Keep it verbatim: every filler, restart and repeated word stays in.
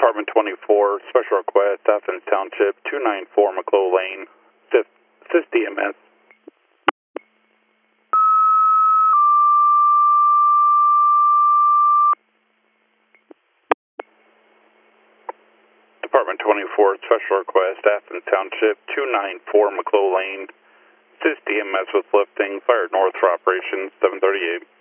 Department twenty-four, special request, Athens Township, two nine four McClough Lane, assist D M S. Department twenty-four, special request, Athens Township, two nine four McClough Lane, assist D M S with lifting, fired north for operations, seven thirty-eight.